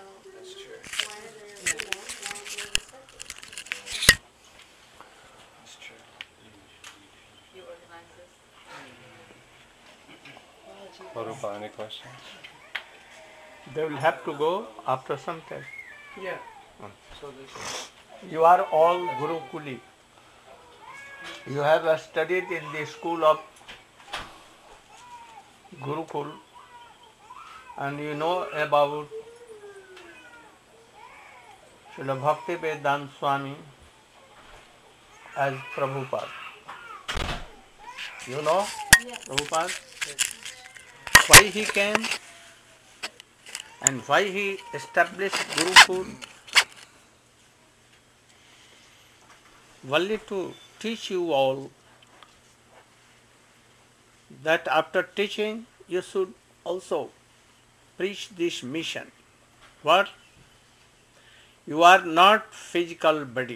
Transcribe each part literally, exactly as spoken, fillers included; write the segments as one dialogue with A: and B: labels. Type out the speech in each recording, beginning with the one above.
A: That's true. That's true. Marupa, any questions?
B: They will have to go after some time.
A: Yeah. So this.
B: You are all Gurukuli. You have uh, studied in the school of Gurukul and you know about Srila Bhakti Vedanta Swami as Prabhupada. You know Prabhupada? Why he came and why he established Gurukul? Only to teach you all that after teaching you should also preach this mission. What? You are not physical body.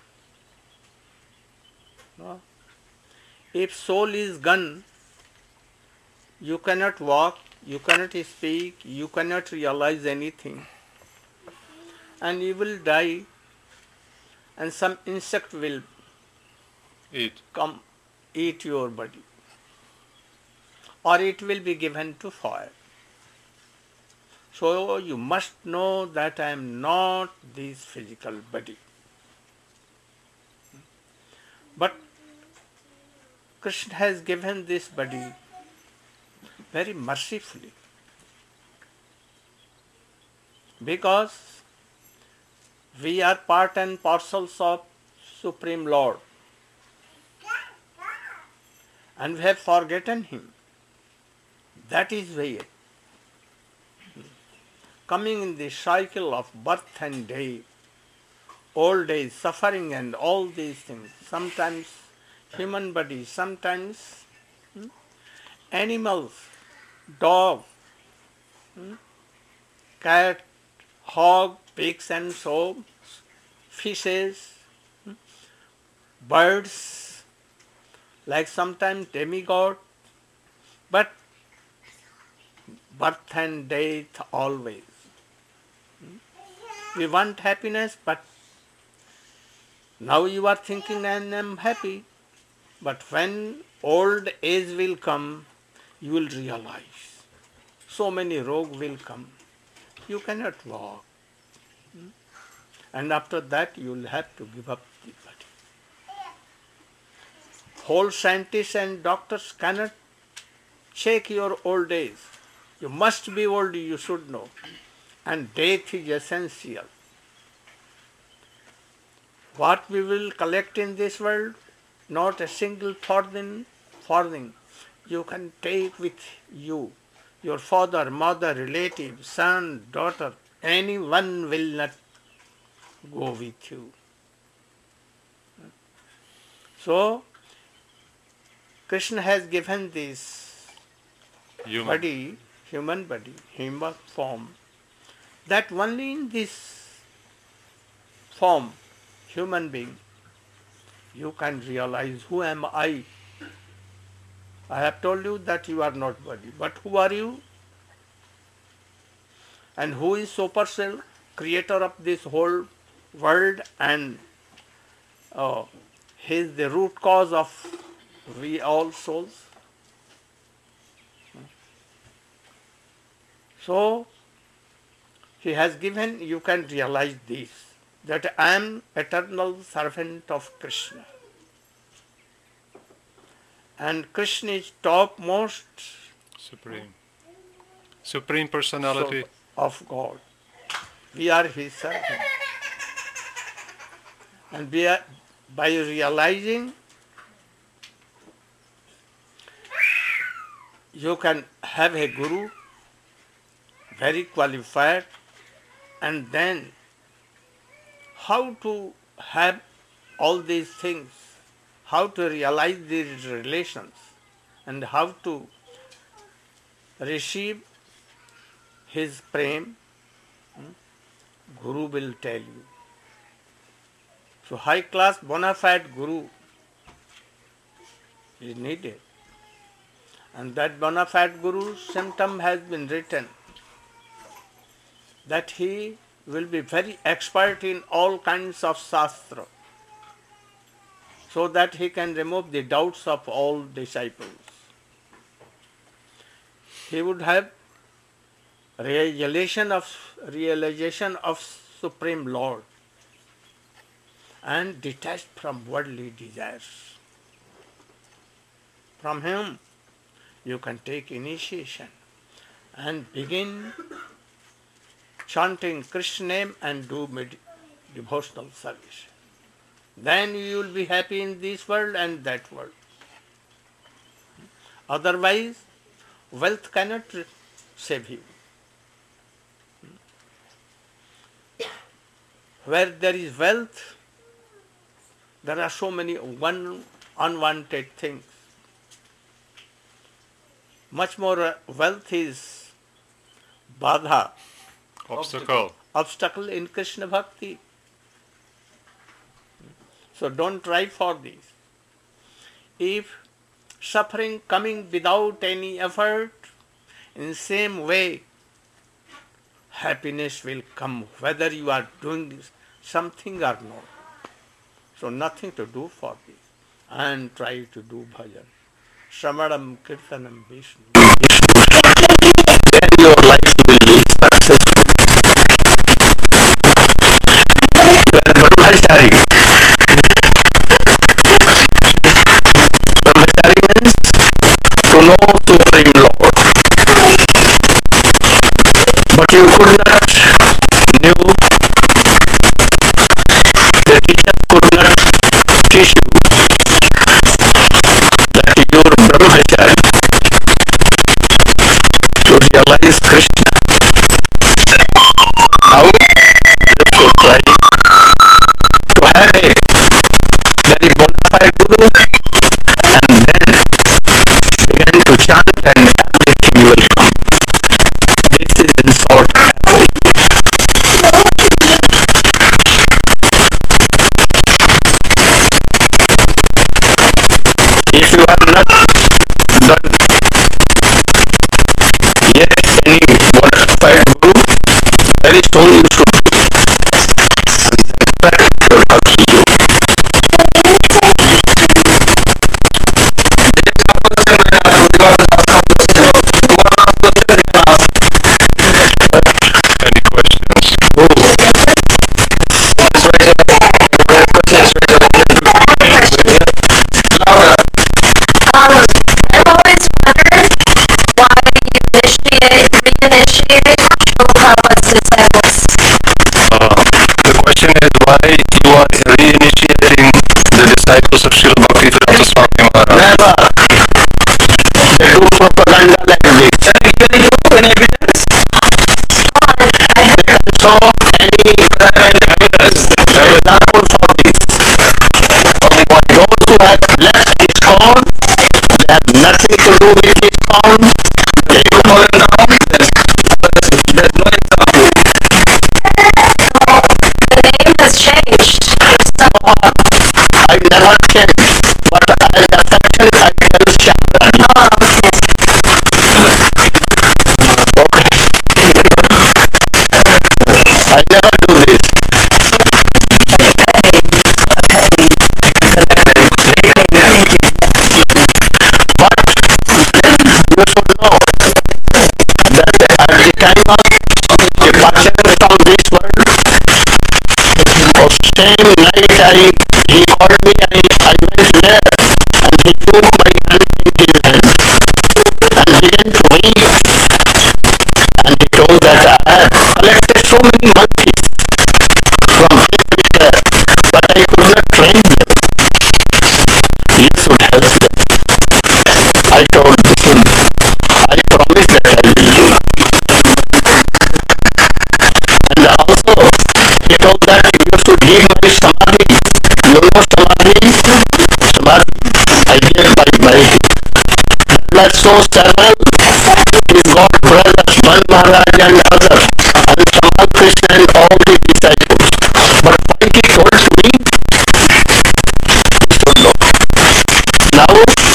B: No? If soul is gone, you cannot walk, you cannot speak, you cannot realize anything. And you will die and some insect will
A: Eat.
B: come eat your body. Or it will be given to fire. So you must know that I am not this physical body. But Krishna has given this body very mercifully. Because we are part and parcels of Supreme Lord. And we have forgotten Him. That is why coming in the cycle of birth and death, old age, suffering and all these things, sometimes human body, sometimes hmm, animals, dog, hmm, cat, hog, pigs and so, fishes, hmm, birds, like sometimes demigod, but birth and death always. We want happiness, but now you are thinking I am happy. But when old age will come, you will realize so many rogue will come. You cannot walk. And after that you will have to give up the body. Whole scientists and doctors cannot check your old age. You must be old, you should know. And death is essential. What we will collect in this world, not a single farthing, farthing you can take with you. Your father, mother, relative, son, daughter, anyone will not go with you. So, Krishna has given this
A: Human.
B: body, human body, human form, that only in this form, human being, you can realize who am I. I have told you that you are not body, but who are you? And who is Supercell, creator of this whole world, and uh, he is the root cause of we all souls. So, he has given, you can realize this, that I am eternal servant of Krishna. And Krishna is topmost
A: Supreme. Supreme Personality.
B: of God. We are His servant. And we are, by realizing, you can have a guru, very qualified, and then how to have all these things, how to realize these relations, and how to receive his prem, Guru will tell you. So high class bona fide Guru is needed. And that bona fide Guru symptom has been written. that he will be very expert in all kinds of shastra, so that he can remove the doubts of all disciples. He would have realization of realization of Supreme Lord and detached from worldly desires. From him you can take initiation and begin chanting Krishna name and do med- devotional service. Then you will be happy in this world and that world. Otherwise, wealth cannot save you. Where there is wealth, there are so many one unwanted things. Much more uh, wealth is badha,
A: Obstacle.
B: obstacle in Krishna bhakti. So don't try for this. If suffering coming without any effort, in same way happiness will come whether you are doing something or not. So nothing to do for this. And try to do bhajan. Shramanam Kirtanam Vishnu.
C: Then your life will be successful. You are brahmachari. Brahmachari means to know Supreme Lord. But you could not knew, the teachers could not teach you that you are brahmachari to realize Krishna. Now you should try to have a very bona fide guru and then begin to chant and everything will come. This is in short essay. If you have not done yet any bona fide guru, very soon you should do. And that should help you.
A: Any questions?
C: Oh. That's right. That's right. Louder.
D: Um, I've always wondered why you initiate, reinitiate Prabhupada's disciples.
C: Uh, the question is why you are reinitiating the disciples of Srila Bhaktivedanta Swami Maharaj. Never. They do propaganda like this. Can you give any evidence?
D: I heard
C: They can show any evidence, examples of this. For those who have left ISKCON, they have nothing to do with ISKCON. They go fallen down. There's, there's no example.
D: the name has changed. So,
C: I never changed, but I affection I tell Shamrani.
D: oh, okay.
C: Okay. I never do this. But you should know that at the time of departure from this world, of same night I, he called me, I, I went there and he took my hand in his hand and began to weep. And he told that I had collected so many monkeys from here, but I could not train them. You should help them. I told him, I promise that I will do. And also, he told that you should give my samadhi. You know samadhi? Samadhi. I gave by my That so several his God brothers, Ban Maharaj and others, and Kamal Krishna and all the disciples. But why he told to me? He should know. Now,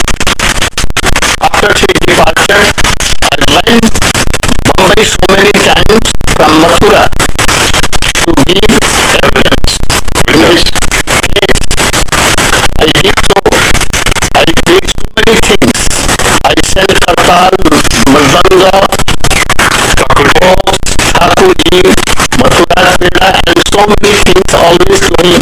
C: after his departure, I went Bombay so many times from Mathura. give evidence in this case. I did so. I did so many things. I sent Kartal, Mazanga, Bose, Thakurji, Mathuras Veda, and so many things always to him.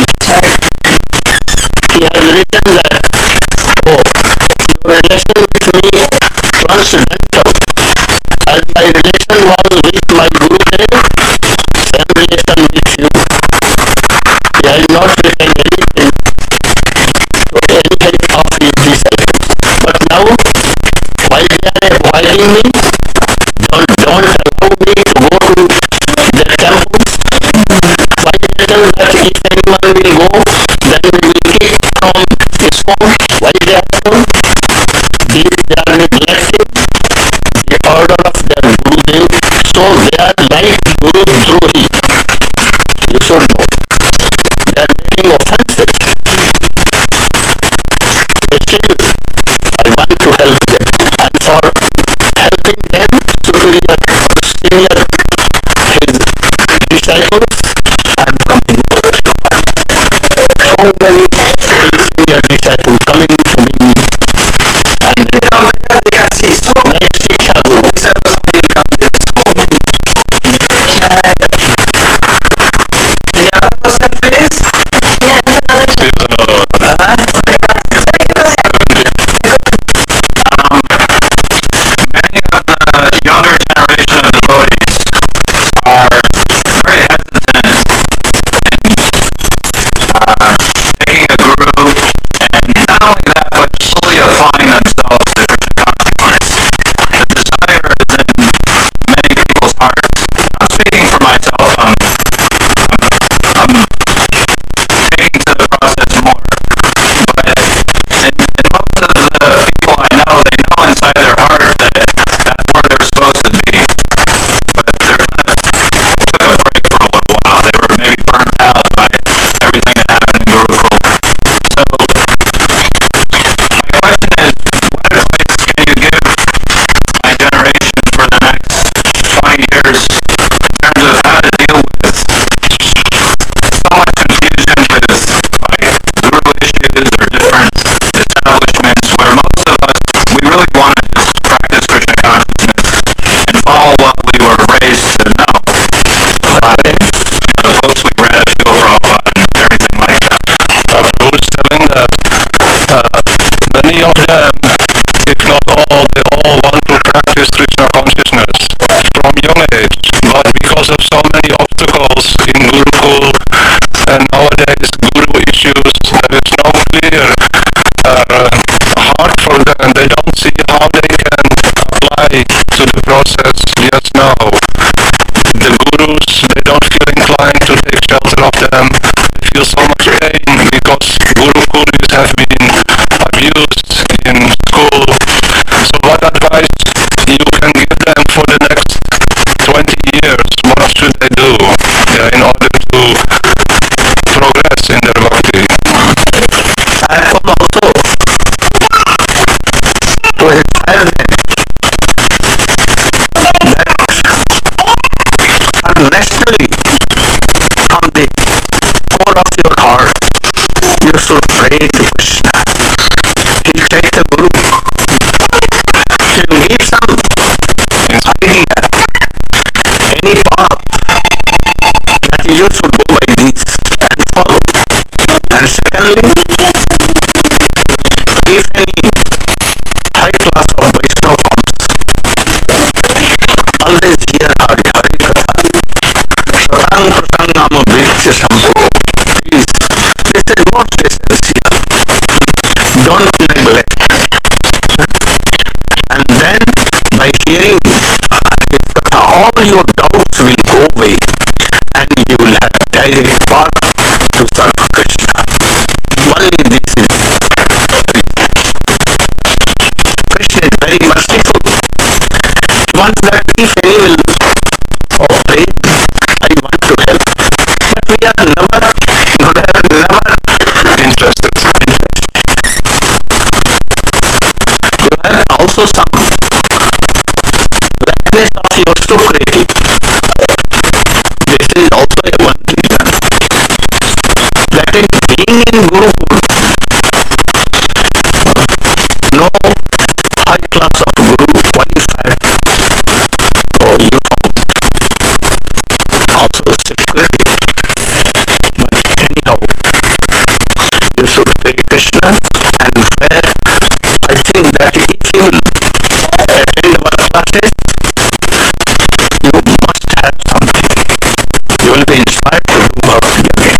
C: He has written that, oh, your relation with me transcendental. As my relation was with my Gurudev, same relation with you. He has not written anything to any type of his disciples. But now, while they are avoiding me, don't, don't allow me to go to their temples. Why they tell that if anyone will go, then we will kick from his home? Why they are told? They, they are neglecting the order of their Gurudev, so they are like Guru Drohi. You should know. They are making offenses. Still, I want to help them, and for helping them, superior or senior his disciples, I am coming. So many senior disciples coming to me, and next Shiksha Guru.
A: Here's another one.
E: Many of the younger generation of devotees are very hesitant in uh, taking a guru, and not only that, but fully applying themselves to Krishna consciousness. The desire is in many people's hearts. I'm speaking for myself. I'm, I'm, I'm taking to the process more. But in, in most of the people I know, they know inside their heart that that's where they're supposed to be. But they're kind of took a break for a little while. They were maybe burnt out by everything that happened in Gurukul. So my question is, what advice can you give my generation for the next twenty years in terms of how to deal with so much confusion with like guru issues or different establishments where most of us, we really want to just practice Krishna consciousness and follow what we were raised to know. By, you know, the books we read at Srila Prabhupada and everything like that.
A: Uh, Prabhu is telling that uh, many of them, if not all, they all want to practice Krishna consciousness from young age, but because of so many obstacles in Gurukul and nowadays Guru issues, there is no clear uh, heart for them. They don't see how they can apply to the process just now. The gurus, they don't feel inclined to take shelter of them. They feel so much pain because Gurukulis have been abused in school. So what advice you can give them for the next twenty years? What should they do uh, in order to progress in their bhakti?
C: I have come also to inspire them that naturally from the core of your heart you should pray to Krishna. He'll take the Guru. He'll give some idea, any path that you should go by this and follow. And secondly, if any high class of Vaishnava comes, always hear Hari Hari Katha. Satang Prasangam Vriksha Sampo. Please, this is most essential. Don't neglect. And then, by hearing His Katha, all your doubts will go away, and you will have direct path to serve Krishna. Only this is Krishna is very merciful. He wants that if any will oh, pray, I want to help. But we are never, never, never interested. You have also some lackness of your Sukriti. This is also a one reason. being in Gurukul, no high class of Guru qualified for uniform, also security. But anyhow, you should pay Krishna, and where I think that if you will attend our classes, you must have something. You will be inspired to do bhakti again.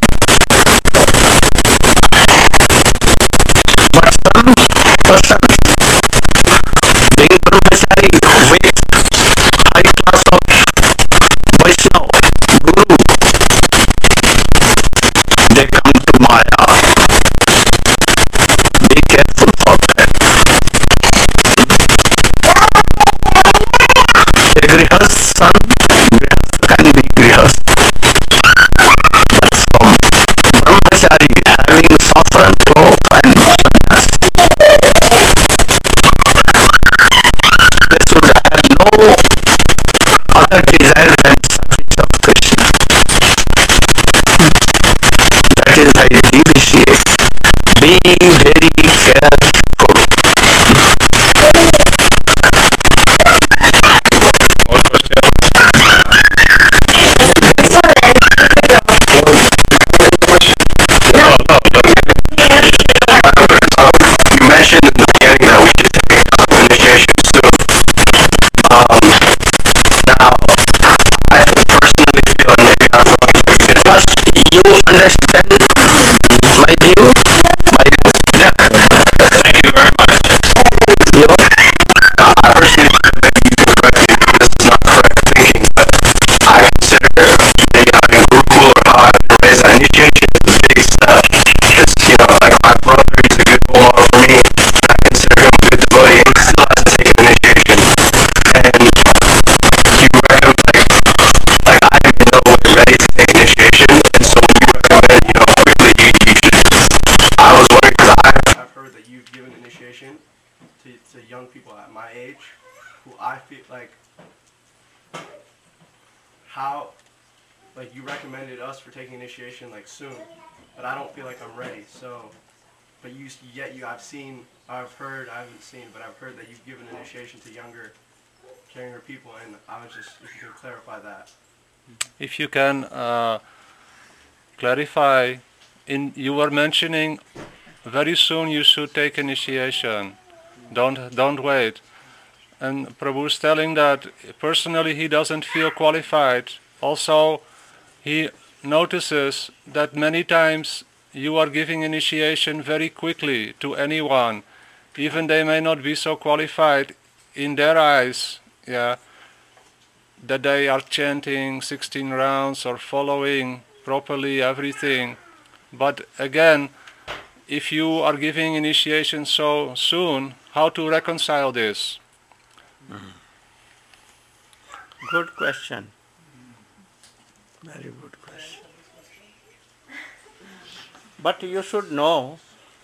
C: But some persons, being brahmachari with high class of Vaishnava, Guru, they come to Maya. Be careful for that. A grihast son, grihast can be grihast. But from brahmachari having saffron cloth and sannyas, they should have no other desire than service of Krishna. That is I appreciate. Be very careful.
A: More questions? No, no, don't get it.
E: You mentioned in the beginning that we should take initiation soon. Um, now, I personally feel like maybe I'm wrong.
C: First, you understand my view? My view?
E: Yeah. Thank you very much.
C: You know?
E: Uh, I personally feel maybe you can correct me if this is not correct thinking, but I consider maybe having Gurukul or how I've been raised, that initiation is a big step. Because, you know, like my brother, he's a good role model for me, and I consider him a good devotee, and he still has to take an initiation. And you recommend, like, like I am in no way ready to take initiation, and so when you recommend, you know, quickly you, you should. I was wondering, because I've, I've heard that you've given initiation to, to young people at my age, who I feel like, how, like you recommended us for taking initiation like soon, but I don't feel like I'm ready. So, but you yet you I've seen, I've heard, I haven't seen, but I've heard that you've given initiation to younger, to younger people, and I was just, if you can clarify that.
A: If you can uh, clarify, in you were mentioning very soon you should take initiation. Don't don't wait. And Prabhu is telling that personally he doesn't feel qualified. Also, he notices that many times you are giving initiation very quickly to anyone, even they may not be so qualified in their eyes. Yeah. That they are chanting sixteen rounds or following properly everything. But again, if you are giving initiation so soon, how to reconcile this?
B: Good question. Very good question. But you should know,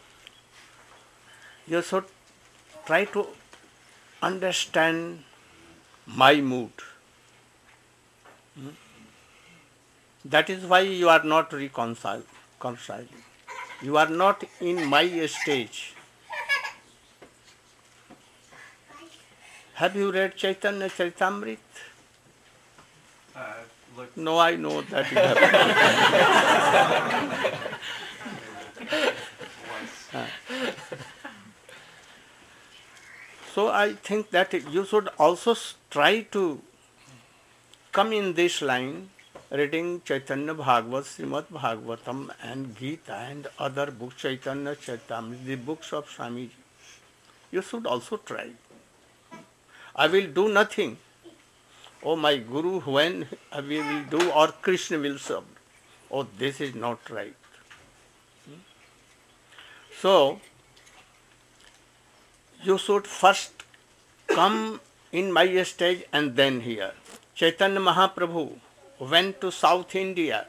B: you should try to understand my mood. Hmm? That is why you are not reconciled, reconciling. You are not in my stage. Have you read Chaitanya Charitamrita?
E: Uh, look,
B: No, I know that you have. So I think that you should also s- try to come in this line, reading Chaitanya Bhagavat, Srimad Bhagavatam and Gita and other books, Chaitanya Charitamrita, the books of Swamiji. You should also try. I will do nothing. Oh, my Guru, when we will do or Krishna will serve. Oh, this is not right. So, you should first come in my stage and then here. Chaitanya Mahaprabhu went to South India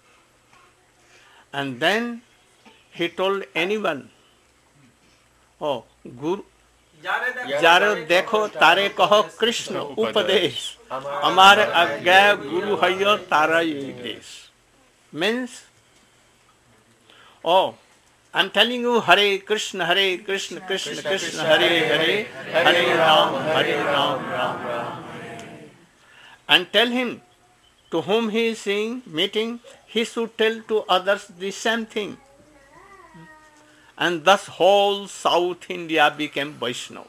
B: and then he told anyone, oh, Guru, जारे देखो तारे कहो कृष्ण उपदेश हमार आज्ञा गुरु हयो तारा ये देश means oh I'm telling you, Hare Krishna, Hare Krishna, Krishna Krishna, Hare Hare, Hare Ram, Hare Ram, Ram Ram. And tell him, to whom he is seeing, meeting, he should tell to others the same thing. And thus whole South India became Vaishnava.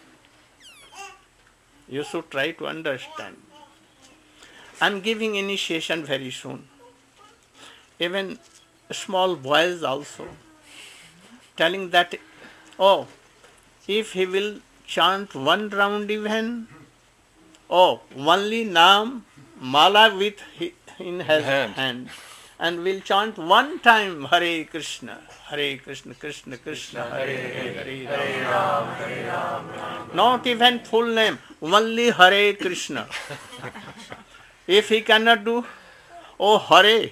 B: You should try to understand. I'm giving initiation very soon. Even small boys also. Telling that, oh, if he will chant one round even, oh, only Naam, Mala with hi- in his
A: Hand.
B: hand, and will chant one time Hare Krishna, Hare Krishna, Krishna Krishna, Hare Hare, Hare Ram, Hare Ram. Not even full name, only Hare Krishna. If he cannot do, oh Hare.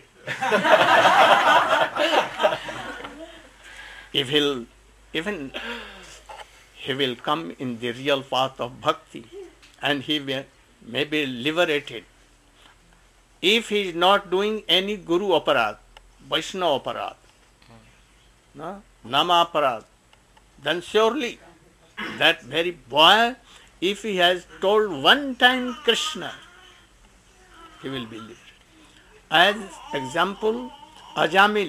B: If he'll, even he will come in the real path of bhakti, and he will, may be liberated. If he is not doing any Guru aparad, Vaishnava aparad, no? Nama aparad, then surely that very boy, if he has told one time Krishna, he will be liberated. As example, Ajamil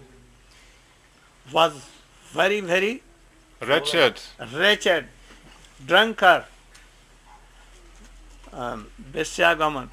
B: was very, very
A: Wretched.
B: wretched, drunkard, um, Beshyagaman,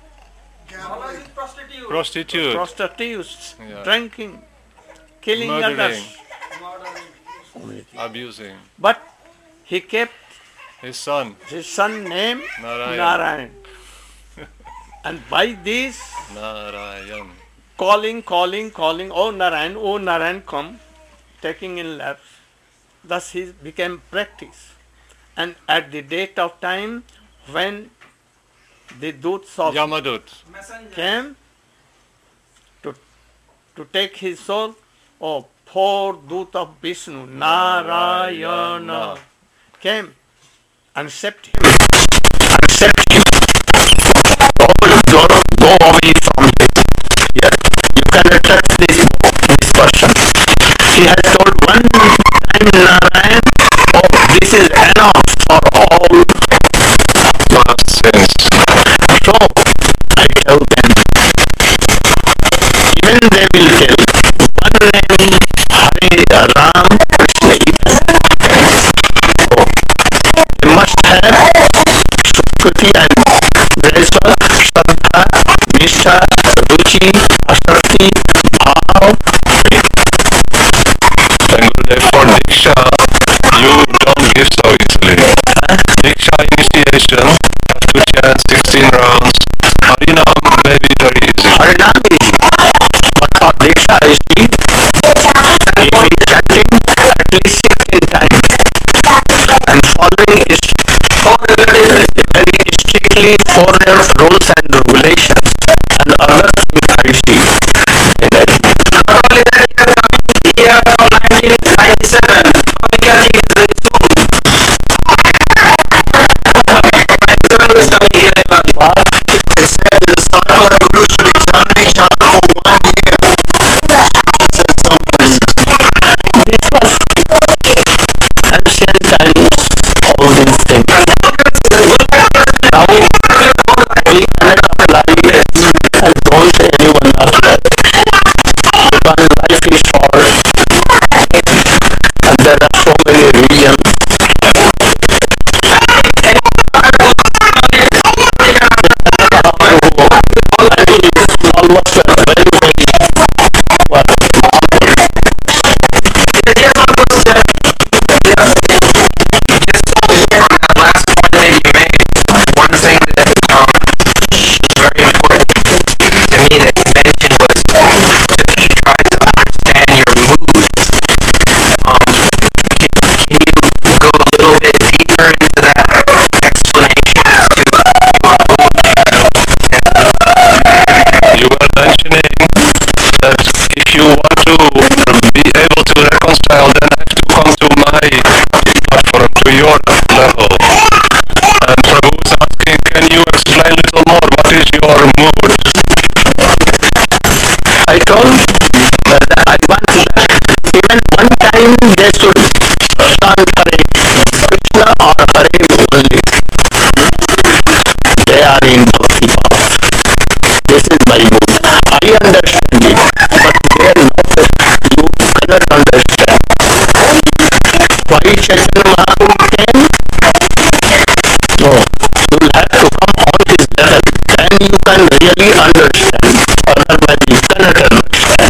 A: Prostitute.
B: prostitutes,
A: Yeah.
B: drinking, killing
A: Murdering.
B: others.
A: Abusing.
B: But he kept
A: His son.
B: his son name
A: Narayan.
B: Narayan. And by this,
A: Narayan.
B: calling, calling, calling, oh Narayan, oh Narayan, come, taking in laps. Thus he became practice. And at the date of time when the Doots of
A: Yamadut.
B: came to, to take his soul, oh, poor Doot of Vishnu, Narayana, came and set him.
C: Accept him. Go, go, go away from him. Yes. You cannot touch this, this person. He has told one time Narayan, oh, this is enough for all
A: Past sins.
C: So, I tell them, even they will tell, one name, Hare Ram, Krishna even. So, they must have Sukriti and Resa, Shraddha, Nishtha, Ruchi, Asakti, Bhav.
A: And Gurudev, for Diksha, you don't give so easily. Diksha initiation, have to chant sixteen rounds. Harinam may be very easy.
C: Harinam is easy, but for Diksha is deep. If he is chanting at least sixteen times and following is very strictly four rules and regulations and other things I see. Not only that, you are coming here from nineteen ninety-seven. Bhavika ji is very soon. ninety-seven is coming here. They said the Sarva Guru should examine Shana for one year. Said some places. This was ancient times, all these things. Now, we cannot apply this and don't say anyone else that. Because life is short and there are so many regions. Almost a very, very well,
E: Last point that you made, one thing that um, is very important to me that you mentioned was to try to understand your mood. Um, can, can you go a little bit deeper into that explanation as to your mood?
A: You were mentioning that if you want to be able to reconcile, then have to come to my platform, to your level. And Prabhu was asking, can you explain a little more? What is your mood?
C: I told that I want that even one time they should chant Hare Krishna or Hare only. They are in bhakti path. This is my mood. I understand it, but they are not. You cannot understand. Why Chaitanya Mahaprabhu came? No, you will have to come on his level. Then you can really understand. Otherwise you cannot understand.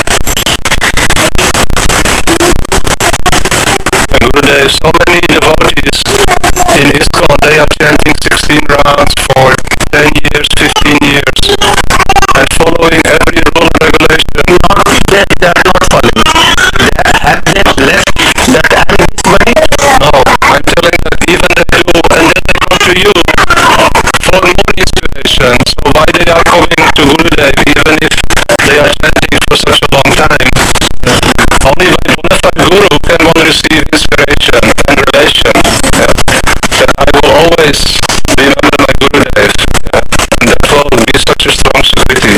A: And Gurudev, so many devotees in ISKCON, they are chanting sixteen rounds for ten years, fifteen years, and following every rule and regulation.
C: Not they, they are not following. They have they left that I am this body?
A: No, I'm telling that even they do, and then they come to you for more inspiration. So why they are coming to Gurudev even if they are chanting for such a long time? Only by bona fide Guru can one receive inspiration and relation. Yeah. Then I will always remember my Gurudev, yeah. And that will be such a strong security.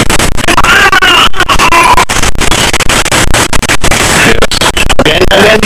A: Yes.
C: Again, again.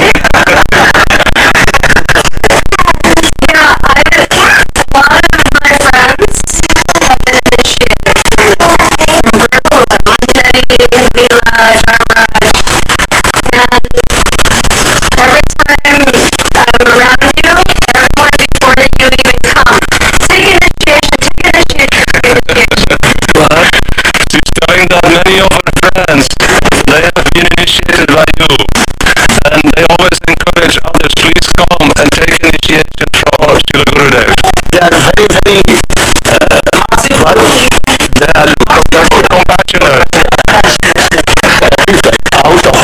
D: Yeah, I, a lot of my friends have been initiated from Gurukulam, Manjari, Leela, Dharmaraj, and every time I'm around you, everyone before you even come, take initiation, take initiation, take initiation.
A: But she's telling that many of her friends, they have been initiated by you. And they always encourage others, please come and take initiation from Srila Gurudev.
C: They are very, very uh, well, they are
A: They're so compassionate.
C: out of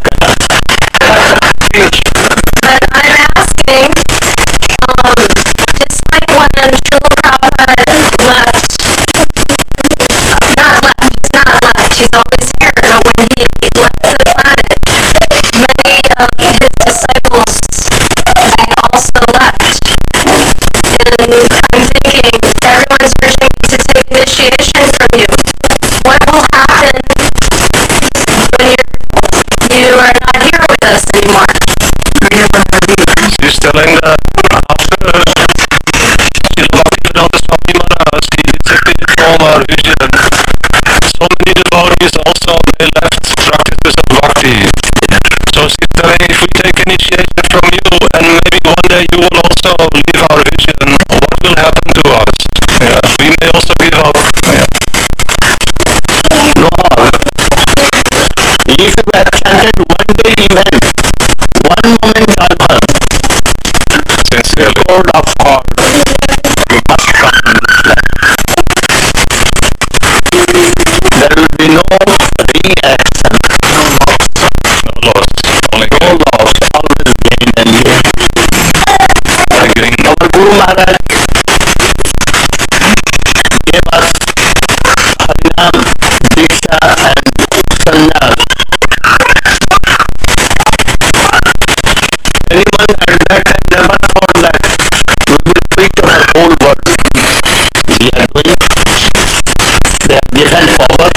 D: But I'm asking, um, just like when Srila Prabhupada left, not left, he's not left, he's always here, but when he left the planet, many of his disciples, they also left. And I'm thinking, everyone's urging me to take initiation from you. What will happen when you're, you are not here with us anymore?
A: She's telling that after Srila Bhaktivedanta Swami Maharaj, he disappeared from our vision, so many devotees also, they left practices of bhakti. So she's telling, if we take initiation from you, and maybe one day you will also leave our vision, what will happen to us? Yeah, we may also give up. Yeah.
C: no. If you have chanted one day even, one moment alone,
A: Sincerely.
C: Lord of God must come in this life. There will be no reaction,
A: No loss, only
C: no
A: gain.
C: loss, always gain and gain.
A: Again,
C: Our Guru Maharaj gave us Harinam, Diksha and Sannyas. Anyone at that time never thought that we will preach our whole world. We are doing. They have given power.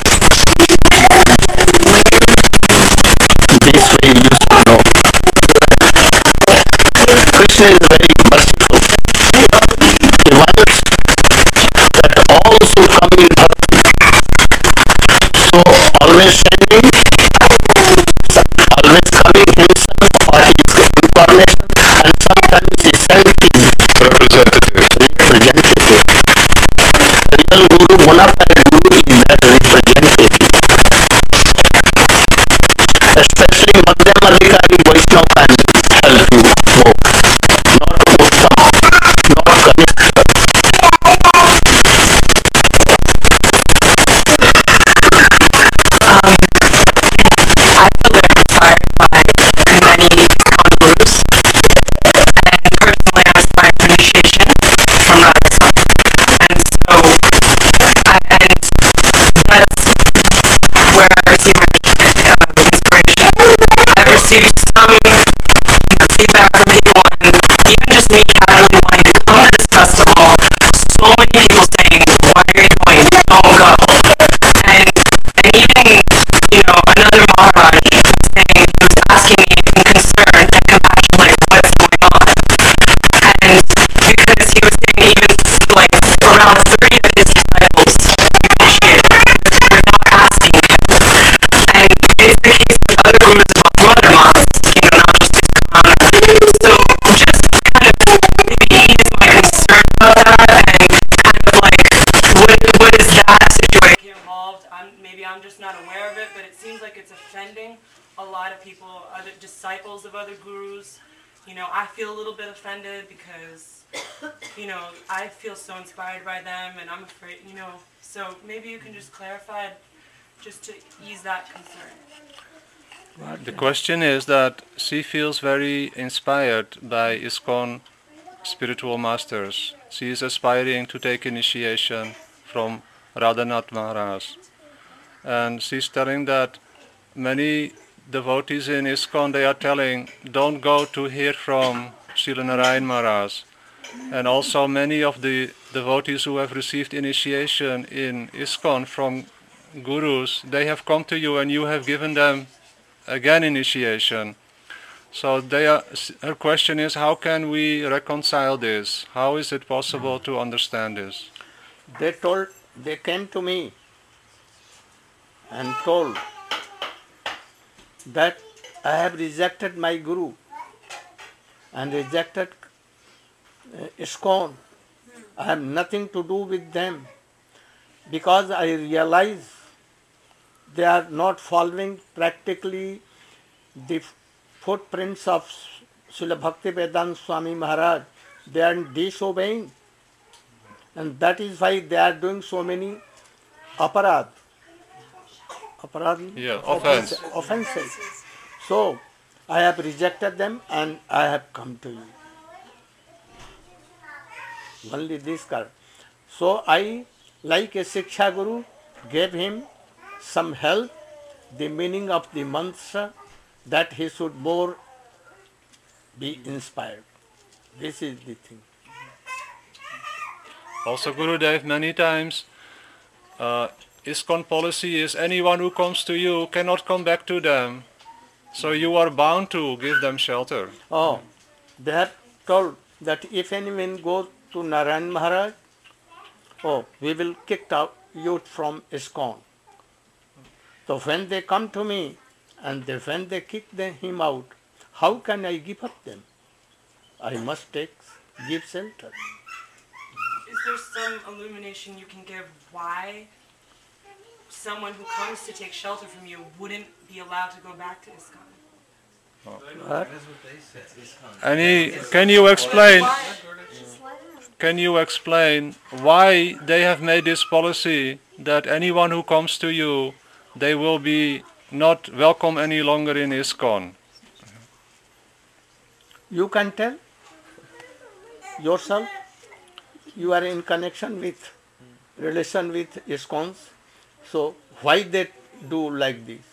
C: This way you should know. Krishna is very merciful. He wants that all should come in bhakti. So always sending, always coming himself or his incarnation, and sometimes he sent his
A: representative.
C: representative. Real Guru, bona fide Guru is that representative. Especially Madhyam Adhikari Vaishnava can help you more. Not Uttam, not Kanishta.
F: I feel very inspired by many gurus, and personally I was inspired for initiation from Radha Swami. And so, I, and that's where I received my uh, inspiration. I've received some you know, feedback from people, and even just me casually wanting to come to this festival, so many people saying, why are you going? Don't go. And, and even, you know, another Maharaj was saying he was asking me in concern and compassion, like, what's going on? And because he was saying even like around thirty of his disciples initiated without asking him. And it's the case with other gurus as well, from other monks, you know, not just ISKCON. So just kind of maybe ease my concern about that and kind of like what what is that situation involved? I'm maybe I'm just not aware of it, but it seems like it's offending a lot of people, other disciples of other gurus. You know, I feel a little bit offended because, you know, I feel so inspired by them, and I'm afraid, you know. So maybe you can just clarify, just to ease that concern.
A: The question is that she feels very inspired by ISKCON spiritual masters. She is aspiring to take initiation from Radhanath Maharaj. And she's telling that many devotees in ISKCON, they are telling, don't go to hear from Srila Narayan Maharaj. And also many of the devotees who have received initiation in ISKCON from gurus, they have come to you and you have given them again initiation. So they are, her question is, how can we reconcile this? How is it possible to understand this?
B: They told, they came to me and told that I have rejected my guru and rejected uh, ISKCON. I have nothing to do with them because I realize they are not following practically the footprints of Srila Bhaktivedanta Swami Maharaj. They are disobeying, and that is why they are doing so many aparad. Aparad?
A: Yeah, offense.
B: Offenses. So, I have rejected them and I have come to you. Only this card. So, I, like a Siksha Guru, gave him some help, the meaning of the mantra, that he should more be inspired. This is the thing.
A: Also, Gurudev, many times uh, ISKCON policy is anyone who comes to you cannot come back to them. So you are bound to give them shelter.
B: Oh, they have told that if anyone goes to Narayan Maharaj, oh, we will kick out you from ISKCON. So when they come to me and they, when they kick them, him out, how can I give up them? I must take, give shelter.
F: Is there some illumination you can give why someone who comes to take shelter from you wouldn't be allowed to go back to ISKCON?
B: What?
A: Any, can you explain? Can you explain why they have made this policy that anyone who comes to you, they will be not welcome any longer in ISKCON?
B: You can tell yourself. You are in connection with, relation with ISKCONs. So why they do like this?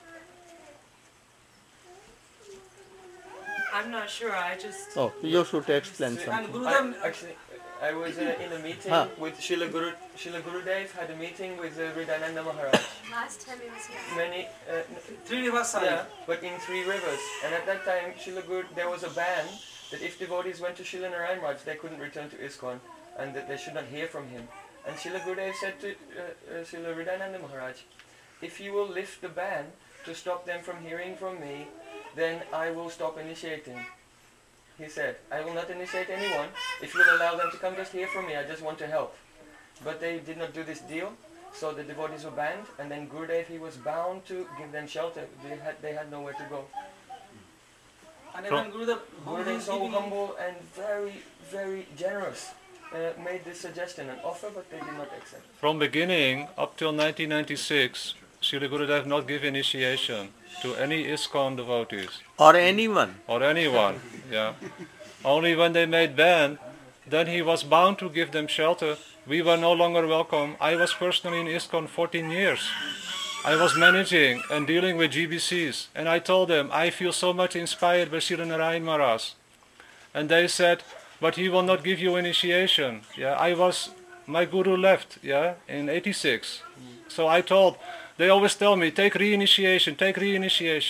F: I'm not sure, I just...
B: Oh, you should explain
F: I'm
B: something.
F: Gurudev,
G: I, actually, I was uh, in a meeting
B: Huh.
G: with Srila Guru, Srila Gurudev had a meeting with uh, Hridayananda Maharaj.
D: Last time he was here.
G: Many, uh,
F: Three Rivers
G: yeah, but in three rivers. And at that time, Srila Guru, there was a ban that if devotees went to Srila Narayan Maharaj, they couldn't return to ISKCON, and that they should not hear from him. And Srila Gurudev said to uh, uh, Srila Hridayananda Maharaj, if you will lift the ban to stop them from hearing from me, then I will stop initiating. He said, I will not initiate anyone. If you will allow them to come just hear from me, I just want to help. But they did not do this deal, so the devotees were banned, and then Gurudev, he was bound to give them shelter. They had, they had nowhere to go.
F: and even Gurudev,
G: Gurudev, so humble and very, very generous, uh, made this suggestion, an offer, but they did not accept.
A: From beginning up till nineteen ninety-six, Srila Gurudev not give initiation to any ISKCON devotees.
B: Or anyone.
A: Or anyone, yeah. Only when they made ban, then he was bound to give them shelter. We were no longer welcome. I was personally in ISKCON fourteen years. I was managing and dealing with G B Cs, and I told them, I feel so much inspired by Srila Narayan Maharaj. And they said, but he will not give you initiation. Yeah, I was, my guru left, yeah, in eighty-six. So I told, they always tell me, take re-initiation, take re-initiation.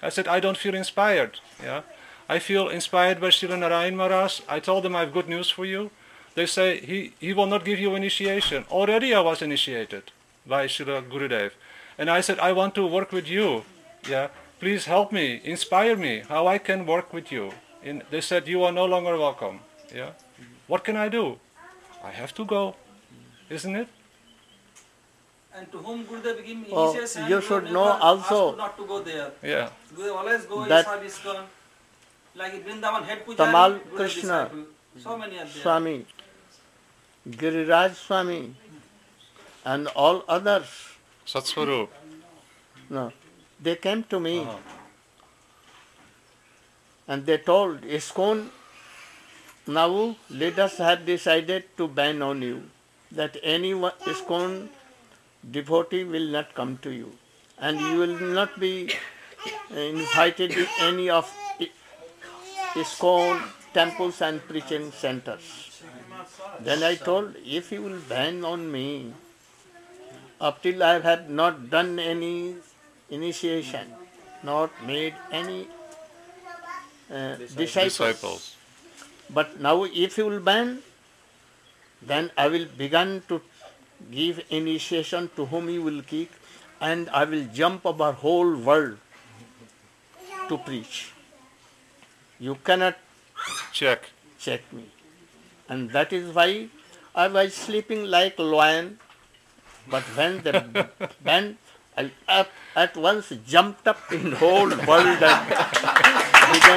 A: I said, I don't feel inspired. Yeah, I feel inspired by Srila Narayan Maharaj. I told them I have good news for you. They say, he, he will not give you initiation. Already I was initiated by Srila Gurudev. And I said, I want to work with you. Yeah, please help me, inspire me, how I can work with you. And they said, you are no longer welcome. Yeah, what can I do? I have to go, isn't it?
H: And to whom Gurudev give
B: Oh,
H: initiation,
B: you
H: Gurudev
B: should
H: never
B: know also
H: asked not to go there.
A: Yeah.
H: Gurudev always go
B: that
H: Ishab ISKCON. Like in Vrindavan head pujari,
B: Tamal
H: Gurudev
B: Krishna
H: disciple. So many are there.
B: Swami, Giriraj Swami, and all others,
A: Satsvarup.
B: no, they came to me
A: Uh-huh.
B: and they told, ISKCON, now leaders have decided to ban on you, that any one ISKCON devotee will not come to you, and you will not be invited to any of I- ISKCON temples and preaching centers. Then I told, if you will ban on me, up till I have not done any initiation, not made any uh, disciples.
A: Disciples.
B: But now if you will ban, then I will begin to give initiation to whom you will kick, and I will jump over whole world to preach. You cannot
A: Check.
B: check me. And that is why I was sleeping like lion, but when they banned, I up, at once jumped up in whole world and began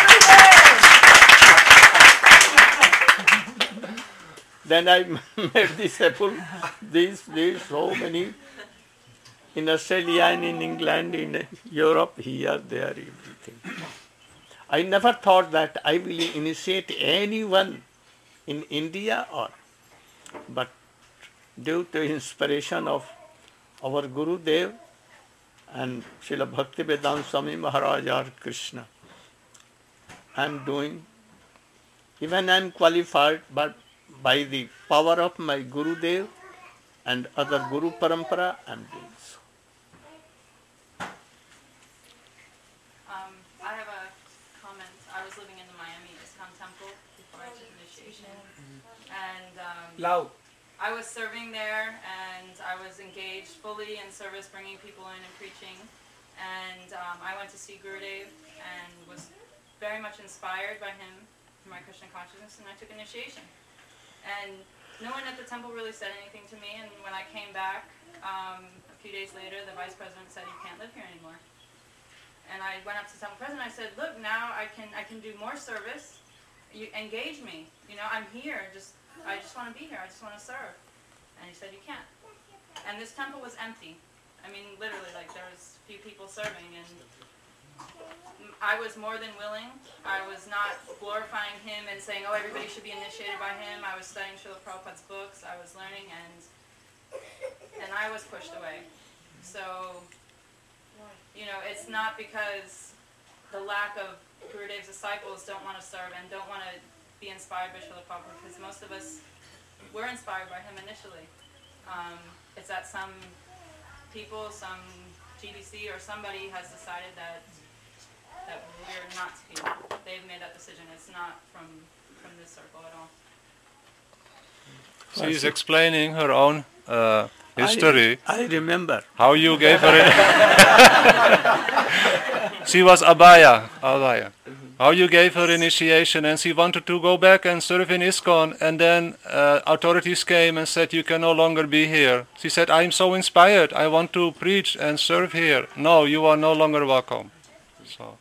B: to Then I made disciple, these, these, so many, in Australia and in England, in Europe, here, there, everything. I never thought that I will initiate anyone in India or, but due to inspiration of our Guru Dev and Srila Bhaktivedanta Swami Maharaj or Krishna, I am doing, even I am qualified, but by the power of my Guru Dev and other Guru Parampara, I am doing so.
I: Um, I have a comment. I was living in the Miami ISKCON temple before I took initiation. And um,
H: Loud.
I: I was serving there and I was engaged fully in service, bringing people in and preaching. And um, I went to see Gurudev and was very much inspired by him for my Krishna consciousness, and I took initiation. And no one at the temple really said anything to me, and when I came back um, a few days later, the vice president said, you can't live here anymore. And I went up to the temple president, I said, look, now I can I can do more service. You engage me. You know, I'm here. Just I just want to be here. I just want to serve. And he said, you can't. And this temple was empty. I mean, literally, like there was a few people serving, and I was more than willing. I was not glorifying him and saying, oh, everybody should be initiated by him. I was studying Srila Prabhupada's books. I was learning, and and I was pushed away. So, you know, it's not because the lack of Gurudev's disciples don't want to serve and don't want to be inspired by Srila Prabhupada, because most of us were inspired by him initially. Um, it's that some people, some G D C or somebody has decided that that we're not to be. They've made that decision. It's not from from this circle at all.
A: She is explaining her own uh, history.
B: I, I remember.
A: How you gave her it. She was Abaya. Abaya. How you gave her initiation, and she wanted to go back and serve in ISKCON, and then uh, authorities came and said, you can no longer be here. She said, I'm so inspired. I want to preach and serve here. No, you are no longer welcome. So.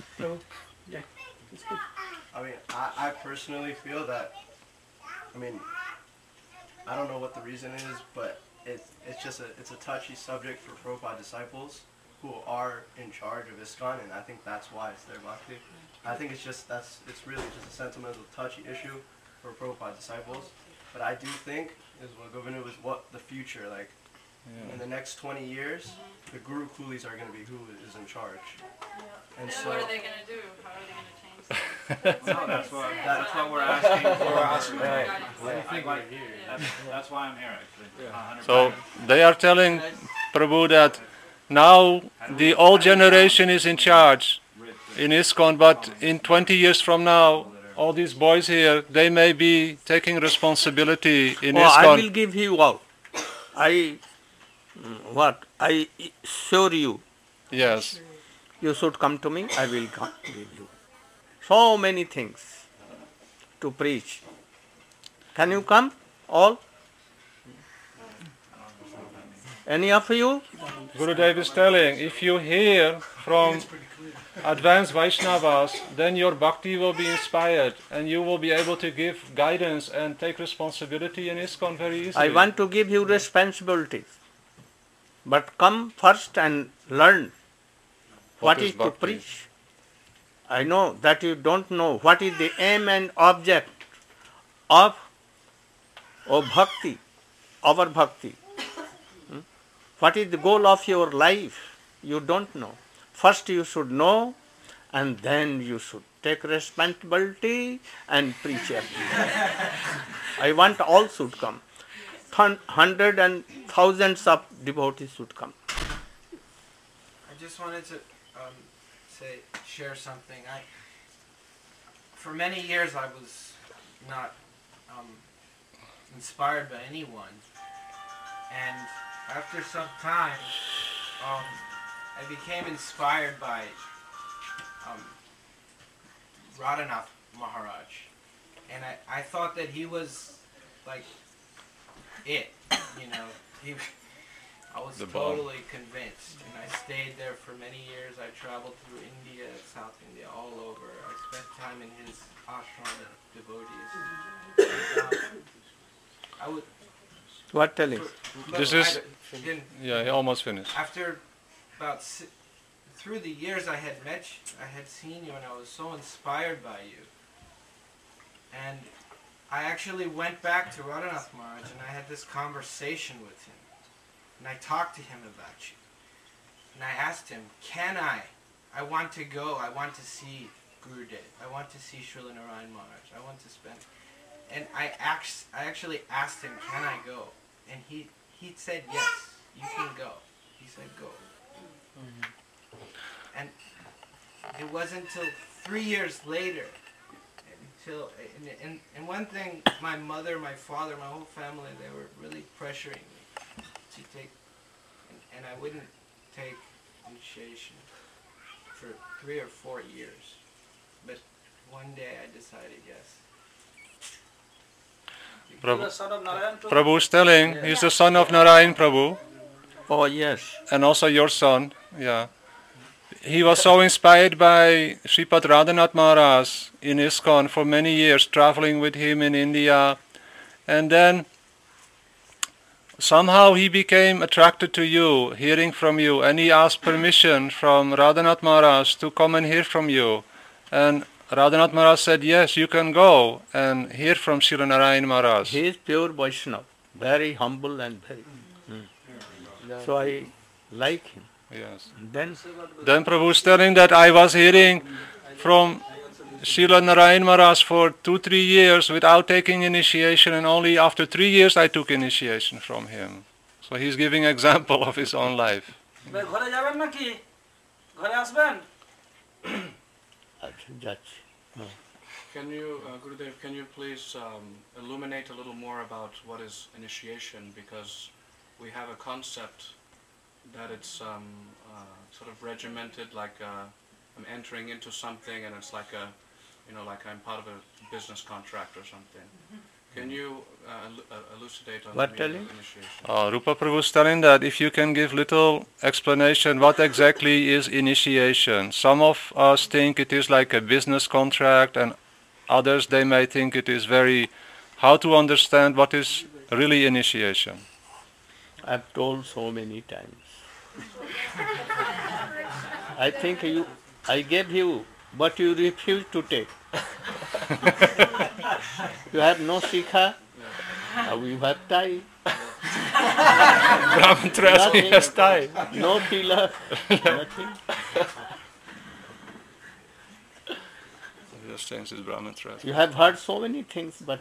J: I mean, I, I personally feel that, I mean, I don't know what the reason is, but it's it's just a it's a touchy subject for Prabhupada disciples who are in charge of ISKCON, and I think that's why it's their bhakti. I think it's just that's it's really just a sentimental, touchy issue for Prabhupada disciples. But I do think is what Govinda was what the future like. Yeah. In the next twenty years, the Guru Coolies are going to be who is in charge.
I: Yeah.
J: And
I: then
J: so,
I: what are they going to do? How are they going to change things?
E: That's, no, that's what
J: that,
E: that's what we're asking for.
J: We're asking.
E: Right.
J: What do you think
E: like,
J: we're here?
E: That's, that's why I'm here, actually.
A: So they are telling Prabhu that now the old generation is in charge in ISKCON, but in twenty years from now, all these boys here, they may be taking responsibility in
B: Oh, I will
A: ISKCON.
B: give you out. I, mm, what? I assure you,
A: Yes.
B: you should come to me, I will come give you. So many things to preach. Can you come, all? Any of you?
A: Gurudev is telling, if you hear from advanced Vaishnavas, then your bhakti will be inspired and you will be able to give guidance and take responsibility in ISKCON very easily.
B: I want to give you responsibilities. But come first and learn
A: What
B: what
A: is
B: is to
A: bhakti?
B: preach. I know that you don't know what is the aim and object of, of bhakti, our bhakti. Hmm? What is the goal of your life? You don't know. First you should know, and then you should take responsibility and preach everything. I want all should come. Thun- Hundred and thousands of devotees should come.
K: I just wanted to um, say, share something. I, for many years, I was not um, inspired by anyone, and after some time, um, I became inspired by um, Radhanath Maharaj, and I, I thought that he was like it, you know. He, I was
A: The bomb.
K: totally convinced, and I stayed there for many years. I traveled through India, South India, all over. I spent time in his ashram with devotees. And, um, I would.
B: What telling?
K: but
A: This
K: I
A: is-
K: didn't-
A: Yeah, he almost finished.
K: after about si- through the years I had met you, I had seen you, and I was so inspired by you. And I actually went back to Radhanath Maharaj, and I had this conversation with him. And I talked to him about you. And I asked him, can I? I want to go. I want to see Gurudev. I want to see Srila Narayan Maharaj. I want to spend... And I, ax- I actually asked him, can I go? And he, he said, yes, you can go. He said, go. And it wasn't until three years later, until, and, and, and one thing, my mother, my father, my whole family, they were really pressuring me to take, and, and I wouldn't take initiation for three or four years. But one day I decided yes.
H: You are
A: Prabhu,
H: son of Narayan too?
A: Prabhu is telling, he's the son of Narayan Prabhu,
B: Oh yes.
A: and also your son. Yeah. He was so inspired by Sripad Radhanath Maharaj in ISKCON for many years, traveling with him in India. And then somehow he became attracted to you, hearing from you, and he asked permission from Radhanath Maharaj to come and hear from you. And Radhanath Maharaj said, yes, you can go and hear from Srila Narayan Maharaj.
B: He is pure Vaishnava, very humble and very. Hmm. So I like him.
A: Yes.
B: Then
A: Then Prabhu is telling that I was hearing from Srila Narayan Maharaj for two, three years without taking initiation, and only after three years I took initiation from him. So he's giving example of his own life.
H: এবার ঘরে যাবেন নাকি ঘরে আসবেন
B: আচ্ছা, যাচ্ছি।
L: Can you, uh, Gurudev, can you please um, illuminate a little more about what is initiation? Because we have a concept that it's um, uh, sort of regimented, like uh, I'm entering into something, and it's like a, you know, like I'm part of a business contract or something. Can you uh, elu- uh, elucidate on
B: What
L: the meaning
B: telling?
L: of initiation?
A: Uh, Rupa Prabhu is telling that if you can give little explanation what exactly is initiation. Some of us think it is like a business contract, and others they may think it is very, how to understand what is really initiation.
B: I've told so many times. I think you, I gave you, but you refuse to take. You have no sikha, now you have tie.
A: Brahman Trust
B: Nothing.
A: has tie.
B: No tilak, nothing.
A: Just change his Brahman Trust.
B: You have heard so many things, but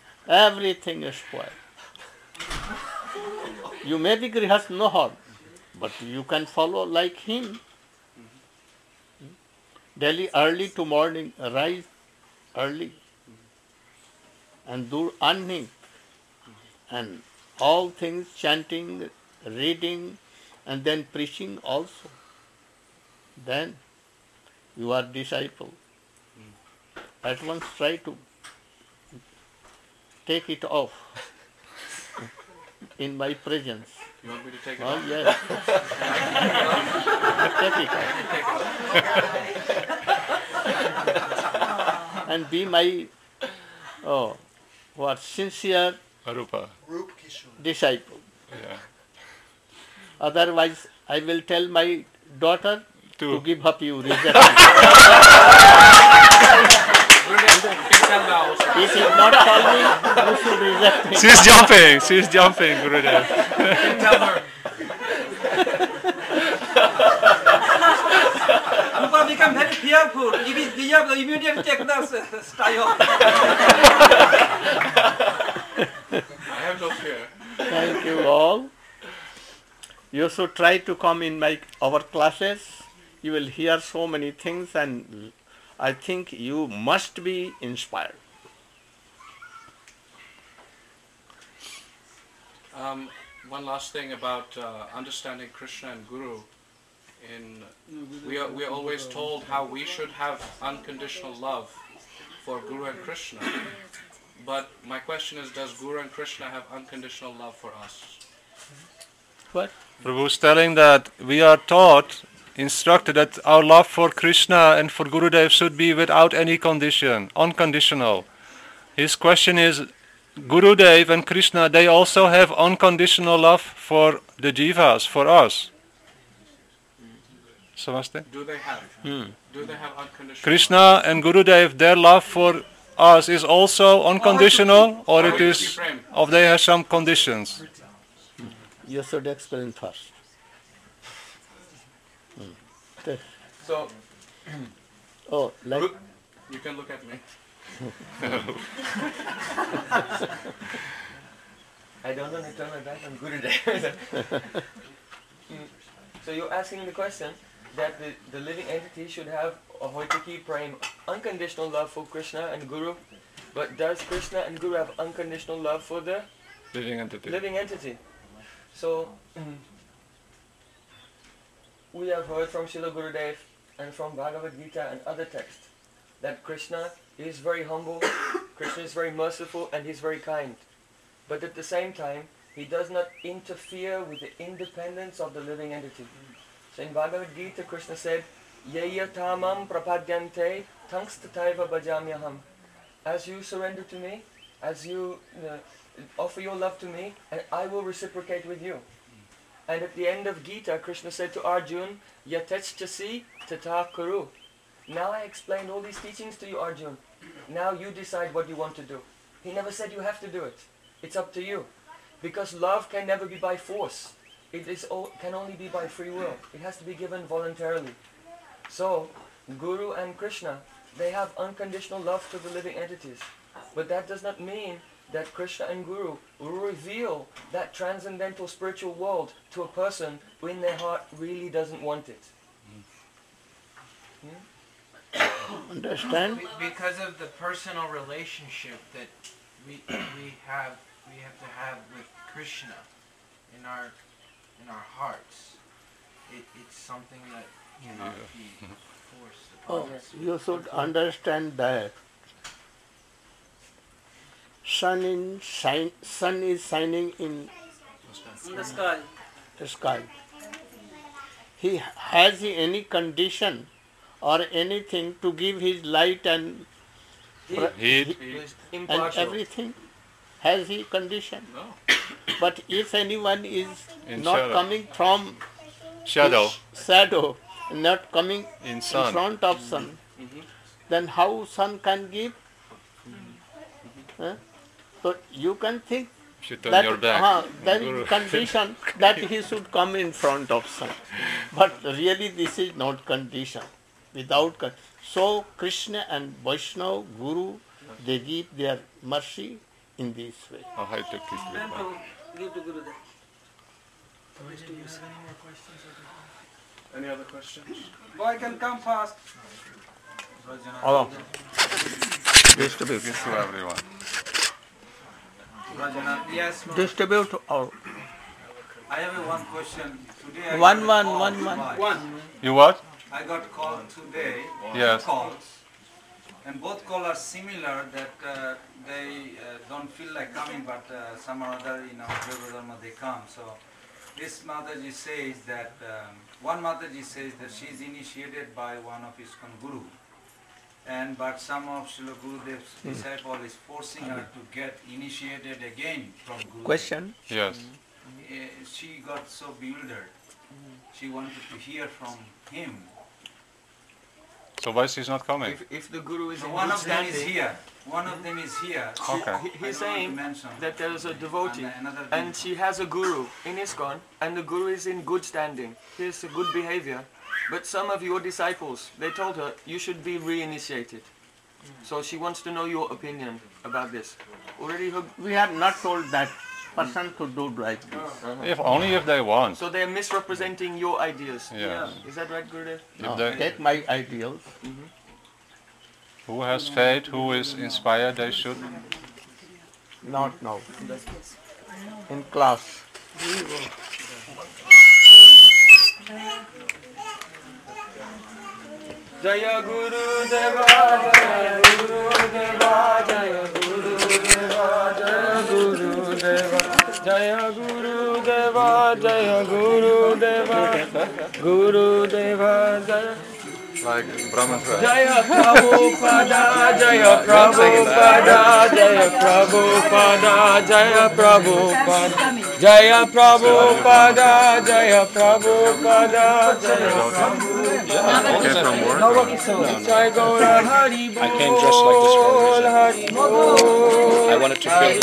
B: everything is spoiled. You may be grihast, no harm, but you can follow like him. Daily early to morning, rise early and do earning and all things chanting, reading and then preaching also. Then you are disciple. At once try to take it off in my presence.
L: You want me to take it
B: Oh,
L: off?
B: yes. Take it off. And be my oh, what sincere
A: Arupa.
B: disciple.
A: Yeah.
B: Otherwise, I will tell my daughter to,
A: To-
B: give up you, reject me. If he not call me, you should reject me.
A: She's jumping. She's jumping, Gurudev.
H: Rupa become very fearful. If he give up, immediately take the style.
L: I have no fear.
B: Thank you all. You should try to come in my our classes. You will hear so many things, and I think you must be inspired.
L: Um, one last thing about uh, understanding Krishna and Guru. In we are we are always told how we should have unconditional love for Guru and Krishna. But my question is, does Guru and Krishna have unconditional love for us?
B: What?
A: Prabhu's telling that we are taught, instructed that our love for Krishna and for Gurudev should be without any condition, unconditional. His question is, Gurudev and Krishna, they also have unconditional love for the jivas, for us. Samaste?
L: Do they have?
B: Hmm.
L: Do they have unconditional?
A: Krishna and Gurudev, their love for us is also unconditional, or it is, or they have some conditions?
B: You should explain first. Hmm. Yes.
G: So,
B: Oh, like
L: You can look at me.
G: I don't want to turn my back on Gurudev. Mm. So you're asking the question that the, the living entity should have a hoitaki prem, unconditional love for Krishna and Guru, but does Krishna and Guru have unconditional love for the
A: Living entity.
G: living entity? So, mm, we have heard from Srila Gurudev and from Bhagavad Gita and other texts that Krishna is very humble, Krishna is very merciful, and he's very kind. But at the same time, he does not interfere with the independence of the living entity. So in Bhagavad Gita, Krishna said, Yayatamam prapadyante tangstataiva bhajamyaham. As you surrender to me, as you uh, offer your love to me, and I will reciprocate with you. And at the end of Gita, Krishna said to Arjun, Yatechchasi tata kuru. Now I explained all these teachings to you, Arjun. Now you decide what you want to do. He never said you have to do it. It's up to you. Because love can never be by force. It is o- can only be by free will. It has to be given voluntarily. So, Guru and Krishna, they have unconditional love to the living entities. But that does not mean that Krishna and Guru will reveal that transcendental spiritual world to a person who in their heart really doesn't want it. Hmm?
B: understand?
K: Be- Because of the personal relationship that we we have we have to have with Krishna in our in our hearts. It, it's something that cannot be forced upon
B: Oh,
K: us.
B: you should understand that sun in shine, sun is shining in
H: In the sky.
B: the sky. He has he any condition or anything to give his light and
G: He,
A: Heat.
G: he is
B: and
G: impartial.
B: everything? Has he condition?
L: No.
B: But if anyone is
A: In
B: not
A: shadow.
B: coming from
A: Shadow.
B: shadow, not coming
A: In
B: in
A: sun.
B: front of sun, then how sun can give? Huh? So you can think
A: Should turn
B: that
A: your back.
B: uh, there
A: Guru.
B: is condition that he should come in front of sun. But really this is not condition. Without con- so Krishna and Vaishnava, Guru, they give their mercy in this way.
A: I'll have to keep it back.
H: Then to give to Gurudev.
L: Any other questions?
H: Boy can come fast.
B: All of them. Distribute.
A: Give to everyone.
H: Yes.
B: Distribute to all.
M: I have a one question. Today I
B: One,
M: got a
B: one,
M: call
B: one, one.
M: twice.
H: One.
A: You what?
M: I got called today.
A: Yes.
M: Calls. And both calls are similar that uh, they uh, don't feel like coming, but uh, some or other, you know, Jaiva Dharma, they come. So this Mataji says that, um, one Mataji says that she is initiated by one of his Guru. And but some of Srila Gurudev's
B: Hmm.
M: disciple is forcing her to get initiated again from Guru.
B: Question?
A: Yes.
M: Uh, she got so bewildered. She wanted to hear from him.
A: So why she's not coming?
N: If, if the guru is
M: So
N: in
M: one
N: good
M: of them
N: standing,
M: is here. One of them is here.
A: Okay.
N: he-
M: I
N: he's
M: don't want to
N: saying
M: mention.
N: that there is a devotee
M: And another
N: and she has a guru in ISKCON and the guru is in good standing. He has a good behavior. But some of your disciples, they told her, you should be reinitiated. So she wants to know your opinion about this. Already her,
B: We are not told that person to do like this.
A: If only if they want.
N: so they're misrepresenting your ideas.
A: Yeah.
N: Is that right, Gurudev?
A: If
B: No,
A: they,
B: take my ideals.
A: who has faith, who is inspired, they should.
B: Not now. In class.
N: Jaya Guru Deva, Jaya Guru Deva, Jaya Guru Deva, Jaya Guru Deva, Jaya Guru Deva, Jaya Guru Deva, Guru Deva, Jaya.
A: Like Brahman Raj.
N: Jaya Prabhupada, Jaya Prabhupada, Jaya Prabhupada, Jaya Prabhupada, Jaya Prabhupada, Jaya Prabhupada, Jaya Prabhupada.
A: Okay, from work?
N: Jai Gaura Hari Bol,
O: I came dressed like this for a reason.
N: Hari Bol,
O: I wanted to feel